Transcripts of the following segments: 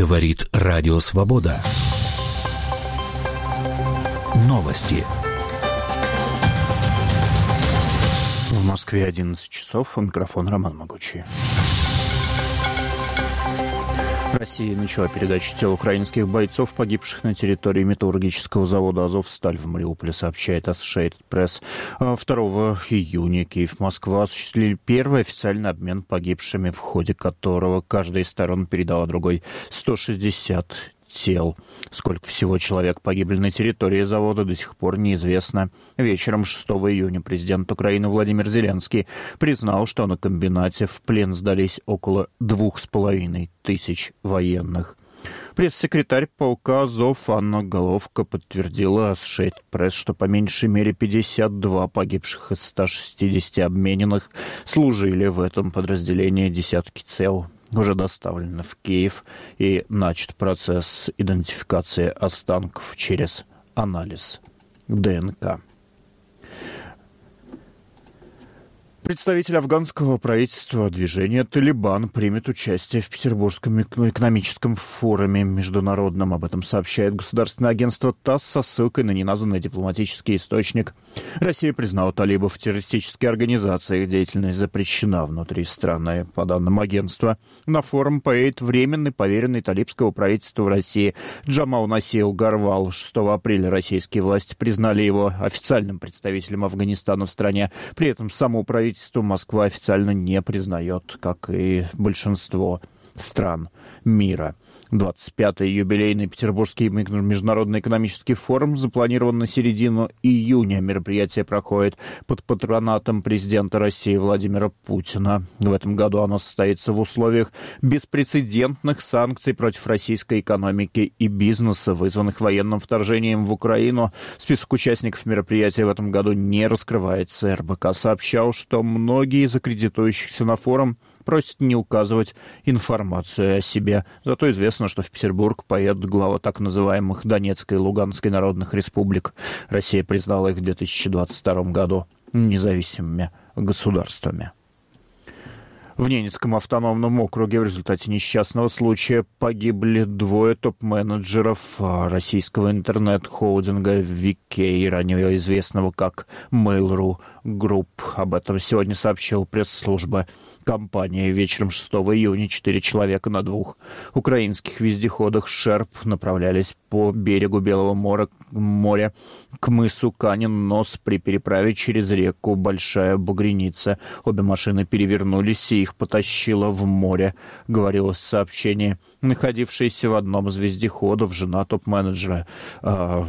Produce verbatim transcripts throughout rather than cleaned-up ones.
Говорит Радио Свобода. Новости. В Москве одиннадцать часов. У микрофона Роман Могучий. Россия начала передачу тел украинских бойцов, погибших на территории металлургического завода «Азовсталь» в Мариуполе, сообщает Associated Press. второго июня Киев и Москва осуществили первый официальный обмен погибшими, в ходе которого каждая из сторон передала другой сто шестьдесят тел. Сколько всего человек погибли на территории завода, до сих пор неизвестно. Вечером шестого июня президент Украины Владимир Зеленский признал, что на комбинате в плен сдались около двух с половиной тысяч военных. Пресс-секретарь полка Азов Анна Головко подтвердила Associated Press, что по меньшей мере пятьдесят два погибших из ста шестидесяти обмененных служили в этом подразделении. Десятки тел уже доставлено в Киев и начат процесс идентификации останков через анализ ДНК. Представитель афганского правительства движения «Талибан» примет участие в Петербургском экономическом форуме международном. Об этом сообщает государственное агентство ТАСС со ссылкой на неназванный дипломатический источник. Россия признала талибов террористической организацией. Их деятельность запрещена внутри страны. По данным агентства, на форум поедет временный поверенный талибского правительства в России Джамал Насир Гарвал. шестого апреля российские власти признали его официальным представителем Афганистана в стране. При этом само правительство Москва официально не признает, как и большинство стран мира. двадцать пятый юбилейный Петербургский международный экономический форум запланирован на середину июня. Мероприятие проходит под патронатом президента России Владимира Путина. В этом году оно состоится в условиях беспрецедентных санкций против российской экономики и бизнеса, вызванных военным вторжением в Украину. Список участников мероприятия в этом году не раскрывается. эр бэ ка сообщал, что многие из аккредитующихся на форум просят не указывать информацию о себе. Зато известно, что в Петербург поедут главы так называемых Донецкой и Луганской народных республик. Россия признала их в две тысячи двадцать втором году независимыми государствами. В Ненецком автономном округе в результате несчастного случая погибли двое топ-менеджеров российского интернет-холдинга ви кей, ранее известного как Mail.ru Group. Об этом сегодня сообщила пресс-служба компании. Вечером шестого июня четыре человека на двух украинских вездеходах «Шерп» направлялись по берегу Белого моря, моря к мысу Канин-Нос при переправе через реку Большая Бугреница. Обе машины перевернулись, и их потащило в море, говорилось в сообщении. Находившаяся в одном из вездеходов жена топ-менеджера э,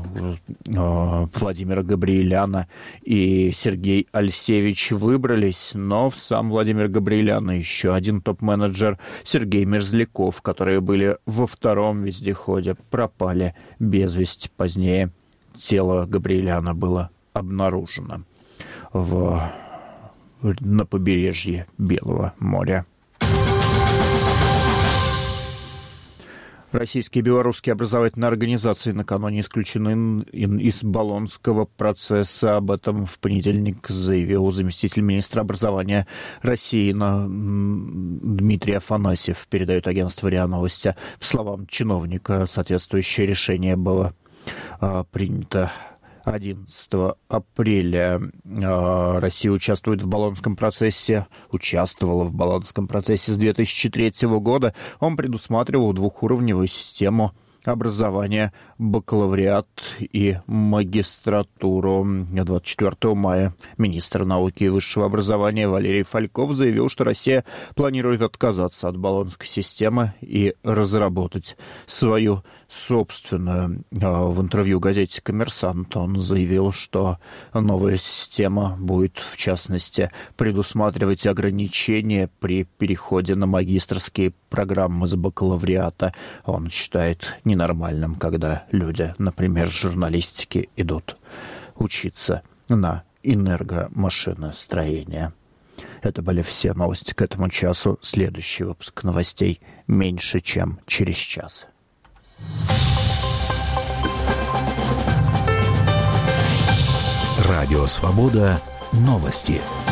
э, Владимира Габриэляна и Сергей Альсевич выбрались, но в сам Владимир Габриэлян и еще один топ-менеджер Сергей Мерзляков, которые были во втором вездеходе, пропали без вести. Позднее тело Габриэляна было обнаружено в, на побережье Белого моря. Российские и белорусские образовательные организации накануне исключены из Болонского процесса. Об этом в понедельник заявил заместитель министра образования России Дмитрий Афанасьев, передает агентство РИА Новости. По словам чиновника, соответствующее решение было а, принято одиннадцатого апреля. Россия участвует в Болонском процессе, участвовала в Болонском процессе с две тысячи третьего года. Он предусматривал двухуровневую систему образования, бакалавриат и магистратуру. двадцать четвёртого мая министр науки и высшего образования Валерий Фальков заявил, что Россия планирует отказаться от Болонской системы и разработать свою собственную. В интервью газете «Коммерсант» он заявил, что новая система будет, в частности, предусматривать ограничения при переходе на магистерские программы с бакалавриата. Он считает ненормальным, когда люди, например, с журналистики идут учиться на энергомашиностроение. Это были все новости к этому часу. Следующий выпуск новостей меньше, чем через час. Радио «Свобода». Новости.